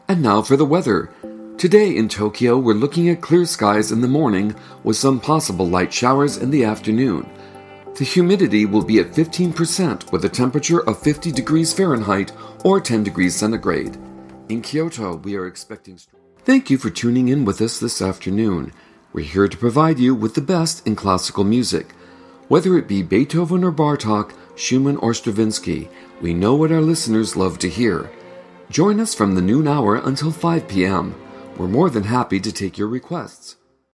And now for the weather. Today in Tokyo, we're looking at clear skies in the morning with some possible light showers in the afternoon. The humidity will be at 15% with a temperature of 50 degrees Fahrenheit or 10 degrees centigrade. In Kyoto, we are expecting... Thank you for tuning in with us this afternoon. We're here to provide you with the best in classical music. Whether it be Beethoven or Bartók, Schumann or Stravinsky, we know what our listeners love to hear. Join us from the noon hour until 5 p.m. We're more than happy to take your requests.